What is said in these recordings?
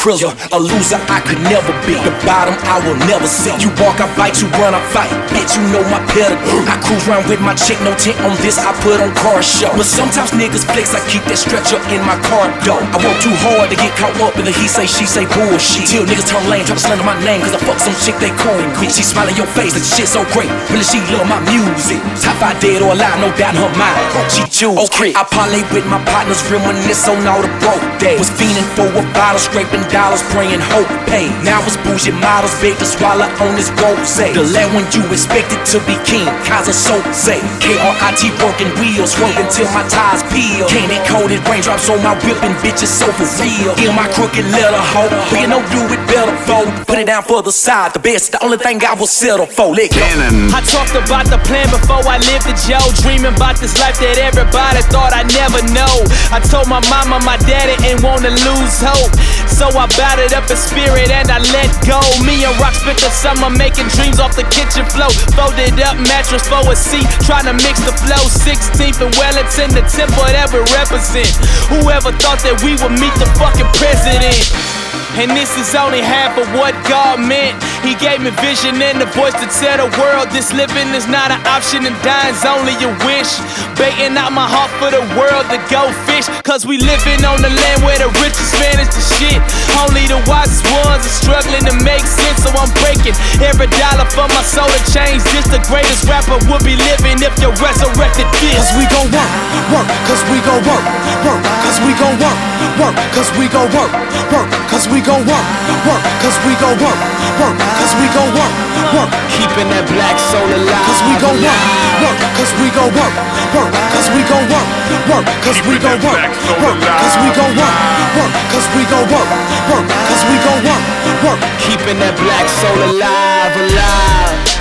crizzle. A loser I could never be, the bottom I will never see. You walk, I bite, you run, I fight. Bitch, you know my pedigree. I cruise around with my chick, no tent on this, I put on car show. But sometimes niggas flex, I keep that stretcher in my car door. I work too hard to get caught up in the he say, she say bullshit. Till niggas turn lame, try to slander my name, cause I fuck some chick they call me. Bitch, she smile in your face like shit so great. Really, she love my music. Top 5 dead or alive, no doubt in her mind. She choose. Okay, I parlay with my partners, reminisce on all the broke days. Was fiending for a bottle, scraping dollars, praying hope paid. Now it's bougie models, big to swallow on this rose. The land when you expected to be king, cause of so say. KRIT working wheels, swerving till my tires peel. Candy coated raindrops on my whip and bitches so for real. In my crooked letter hoe, but you know do it better, fold. Put it down for the side, the best, the only thing I will settle for. Let go. I talked about the plan before I lived it, Joe. Dreaming about this life that everybody thought I'd never know. I told my mama, my daddy ain't wanna lose hope, so I bowed it up in spirit and I let go. Me and Rock spent the summer making dreams off the kitchen floor. Folded up mattress for a seat, trying to mix the flow. 16th and Wellington, the temple that we represent. Whoever thought that we would meet the fucking president? And this is only half of what God meant. He gave me vision and the voice to tell the world this living is not an option and dying's only a wish. Baiting out my heart for the world to go fish, cause we living on the land where the richest manage the shit. Only the wisest ones are struggling to make sense, so I'm breaking every dollar for my soul to change this. The greatest rapper would be living if you resurrected this. Cause we gon' work, work, cause we gon' work, work, cause we gon' work, work, cause we gon' work, work, cause we gon' work, work, cause we gon' work, work, cause we gon' work, work. Keeping that black soul alive. Cause we gon' work, work, cause we gon' work, work, cause we gon' work, work, cause we gon' work, work, cause we gon' work, work, cause we gon' work, work, cause we gon' work, work. Keeping that black soul alive, alive.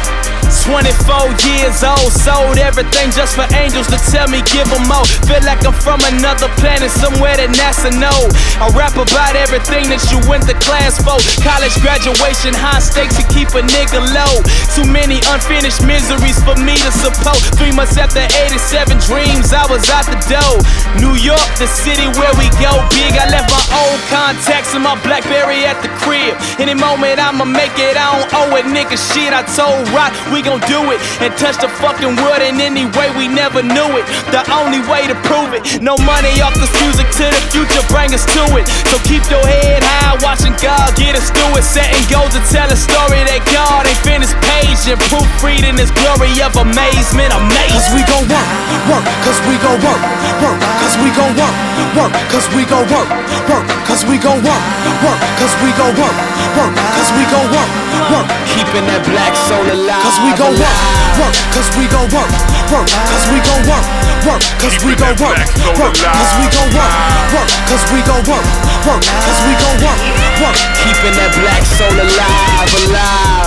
24 years old, sold everything just for angels to tell me give them more. Feel like I'm from another planet, somewhere that NASA know. I rap about everything that you went to class for. College graduation, high stakes to keep a nigga low. Too many unfinished miseries for me to support. 3 months after 87 dreams, I was out the door. New York, the city where we go big. I left my old contacts and my Blackberry at the crib. Any moment I'ma make it, I don't owe it, nigga shit. I told Rock we gon' do it and touch the fucking wood in any way we never knew it. The only way to prove it. No money off this music to the future, bring us to it. So keep your head high, watching God get us through it. Setting goals to tell a story that God ain't finished page and proofreading His glory of amazement. Amazing. Cause we gon' work, work, cause we gon' work, work, cause we gon' work, work, cause we gon' work, work, cause we gon' work, work, cause we gon' work, work, cause we gon' work, work. Keeping that black soul alive. Cause we gon' work, work, cause we gon' work, work, cause we gon' work, work, cause we gon' work, work, cause we gon' work, work, cause we gon' work, work, cause we gon' work, work. Keeping that black soul alive, alive.